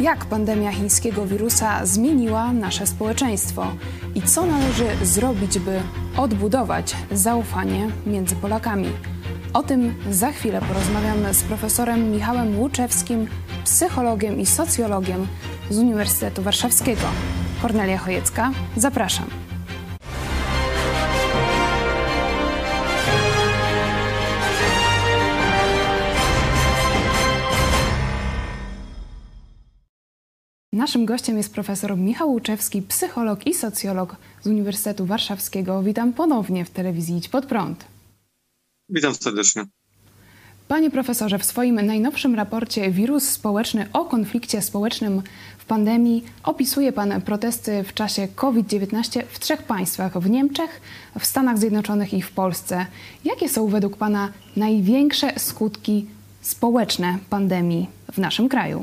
Jak pandemia chińskiego wirusa zmieniła nasze społeczeństwo i co należy zrobić, by odbudować zaufanie między Polakami? O tym za chwilę porozmawiam z profesorem Michałem Łuczewskim, psychologiem i socjologiem z Uniwersytetu Warszawskiego. Kornelia Chojecka, zapraszam. Naszym gościem jest profesor Michał Łuczewski, psycholog i socjolog z Uniwersytetu Warszawskiego. Witam ponownie w telewizji Idź Pod Prąd. Witam serdecznie. Panie profesorze, w swoim najnowszym raporcie Wirus społeczny o konflikcie społecznym w pandemii opisuje pan protesty w czasie COVID-19 w 3 państwach: w Niemczech, w Stanach Zjednoczonych i w Polsce. Jakie są według pana największe skutki społeczne pandemii w naszym kraju?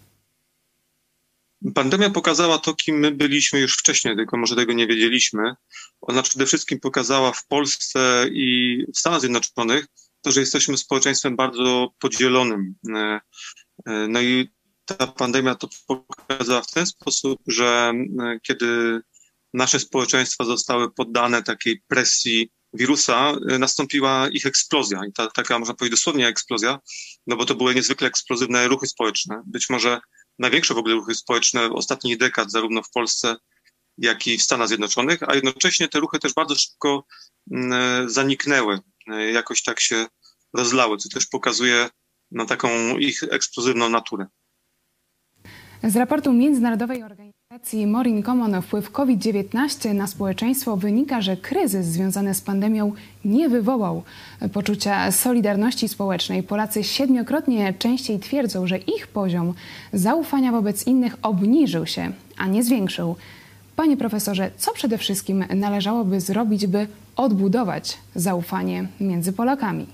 Pandemia pokazała to, kim my byliśmy już wcześniej, tylko może tego nie wiedzieliśmy. Ona przede wszystkim pokazała w Polsce i w Stanach Zjednoczonych to, że jesteśmy społeczeństwem bardzo podzielonym. No i ta pandemia to pokazała w ten sposób, że kiedy nasze społeczeństwa zostały poddane takiej presji wirusa, nastąpiła ich eksplozja. I taka, można powiedzieć, dosłownie eksplozja, no bo to były niezwykle eksplozywne ruchy społeczne. Być może największe w ogóle ruchy społeczne ostatnich dekad, zarówno w Polsce, jak i w Stanach Zjednoczonych, a jednocześnie te ruchy też bardzo szybko zaniknęły, jakoś tak się rozlały, co też pokazuje taką ich eksplozywną naturę. Z raportu międzynarodowej organizacji More in Common wpływ COVID-19 na społeczeństwo wynika, że kryzys związany z pandemią nie wywołał poczucia solidarności społecznej. Polacy 7-krotnie częściej twierdzą, że ich poziom zaufania wobec innych obniżył się, a nie zwiększył. Panie profesorze, co przede wszystkim należałoby zrobić, by odbudować zaufanie między Polakami?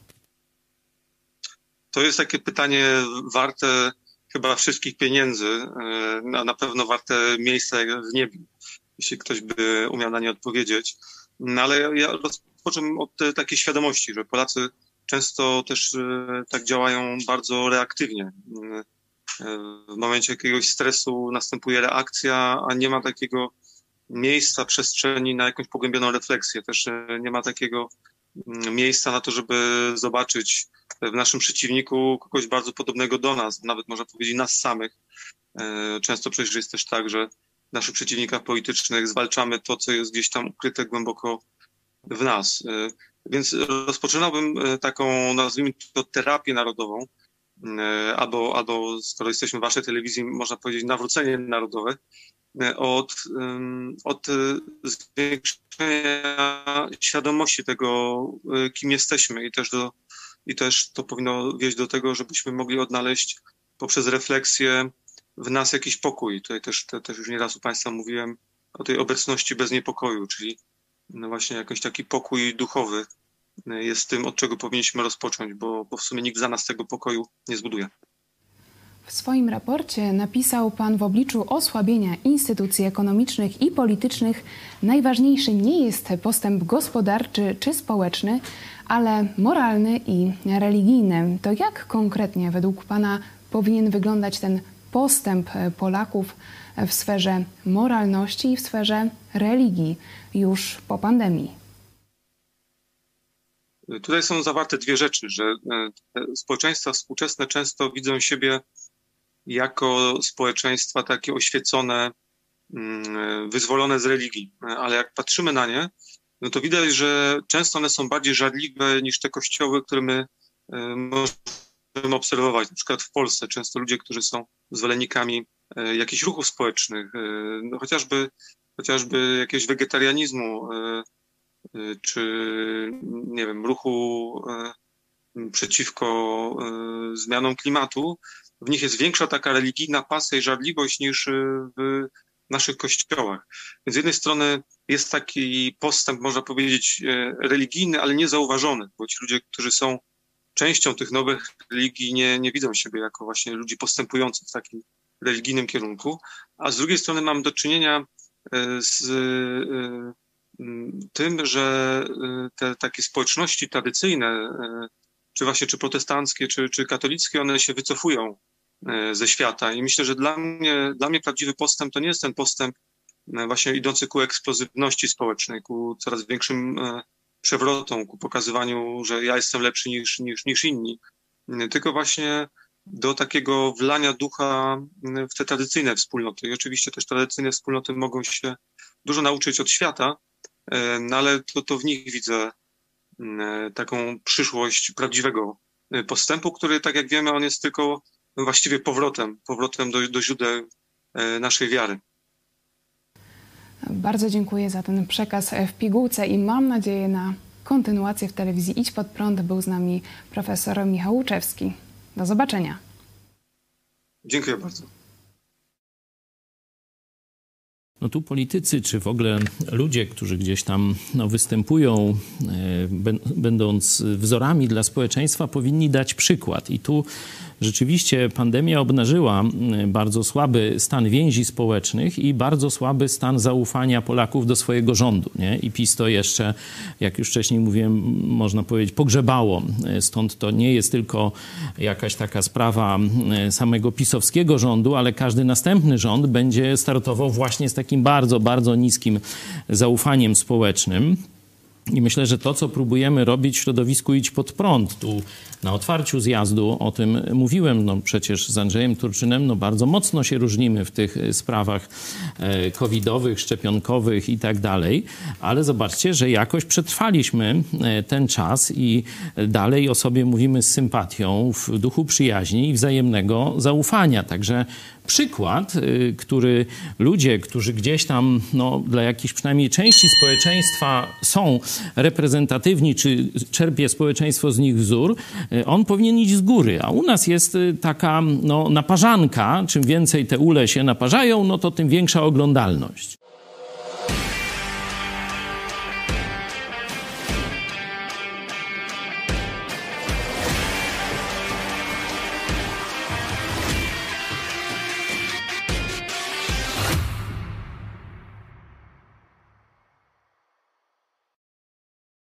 To jest takie pytanie warte chyba wszystkich pieniędzy, a na pewno warte miejsca w niebie, jeśli ktoś by umiał na nie odpowiedzieć. No ale ja rozpocznę od takiej świadomości, że Polacy często też tak działają bardzo reaktywnie. W momencie jakiegoś stresu następuje reakcja, a nie ma takiego miejsca, przestrzeni na jakąś pogłębioną refleksję. Też nie ma takiego miejsca na to, żeby zobaczyć w naszym przeciwniku kogoś bardzo podobnego do nas, nawet można powiedzieć nas samych. Często przecież jest też tak, że w naszych przeciwnikach politycznych zwalczamy to, co jest gdzieś tam ukryte głęboko w nas. Więc rozpoczynałbym taką, nazwijmy to, terapię narodową, albo skoro jesteśmy w waszej telewizji, można powiedzieć nawrócenie narodowe, od zwiększenia świadomości tego, kim jesteśmy i też to powinno wieść do tego, żebyśmy mogli odnaleźć poprzez refleksję w nas jakiś pokój. Tutaj też już nieraz u państwa mówiłem o tej obecności bez niepokoju, czyli właśnie jakiś taki pokój duchowy jest tym, od czego powinniśmy rozpocząć, bo w sumie nikt za nas tego pokoju nie zbuduje. W swoim raporcie napisał pan: w obliczu osłabienia instytucji ekonomicznych i politycznych najważniejszy nie jest postęp gospodarczy czy społeczny, ale moralny i religijny. To jak konkretnie według pana powinien wyglądać ten postęp Polaków w sferze moralności i w sferze religii już po pandemii? Tutaj są zawarte dwie rzeczy, że społeczeństwa współczesne często widzą siebie jako społeczeństwa takie oświecone, wyzwolone z religii. Ale jak patrzymy na nie, no to widać, że często one są bardziej żarliwe niż te kościoły, które my możemy obserwować. Na przykład w Polsce często ludzie, którzy są zwolennikami jakichś ruchów społecznych, no chociażby jakiegoś wegetarianizmu, czy nie wiem, ruchu przeciwko zmianom klimatu, w nich jest większa taka religijna pasja i żarliwość niż w naszych kościołach. Więc z jednej strony jest taki postęp, można powiedzieć, religijny, ale niezauważony, bo ci ludzie, którzy są częścią tych nowych religii, nie widzą siebie jako właśnie ludzi postępujących w takim religijnym kierunku. A z drugiej strony mam do czynienia z tym, że te takie społeczności tradycyjne, czy protestanckie, czy katolickie, one się wycofują ze świata. I myślę, że dla mnie prawdziwy postęp to nie jest ten postęp właśnie idący ku eksplozywności społecznej, ku coraz większym przewrotom, ku pokazywaniu, że ja jestem lepszy niż inni, tylko właśnie do takiego wlania ducha w te tradycyjne wspólnoty. I oczywiście też tradycyjne wspólnoty mogą się dużo nauczyć od świata, no ale to w nich widzę taką przyszłość prawdziwego postępu, który, tak jak wiemy, on jest tylko właściwie powrotem do źródeł naszej wiary. Bardzo dziękuję za ten przekaz w pigułce i mam nadzieję na kontynuację w telewizji Idź Pod Prąd. Był z nami profesor Michał Łuczewski. Do zobaczenia. Dziękuję bardzo. No tu politycy, czy w ogóle ludzie, którzy gdzieś tam występują, będąc wzorami dla społeczeństwa, powinni dać przykład. I tu rzeczywiście pandemia obnażyła bardzo słaby stan więzi społecznych i bardzo słaby stan zaufania Polaków do swojego rządu, nie? I PiS to jeszcze, jak już wcześniej mówiłem, można powiedzieć, pogrzebało. Stąd to nie jest tylko jakaś taka sprawa samego pisowskiego rządu, ale każdy następny rząd będzie startował właśnie z takim bardzo, bardzo niskim zaufaniem społecznym. I myślę, że to, co próbujemy robić w środowisku Idź Pod Prąd, tu na otwarciu zjazdu o tym mówiłem, no przecież z Andrzejem Turczynem bardzo mocno się różnimy w tych sprawach covidowych, szczepionkowych i tak dalej, ale zobaczcie, że jakoś przetrwaliśmy ten czas i dalej o sobie mówimy z sympatią, w duchu przyjaźni i wzajemnego zaufania. Także przykład, który ludzie, którzy gdzieś tam dla jakiejś przynajmniej części społeczeństwa są reprezentatywni, czy czerpie społeczeństwo z nich wzór, on powinien iść z góry. A u nas jest taka naparzanka, czym więcej te ule się naparzają, to tym większa oglądalność.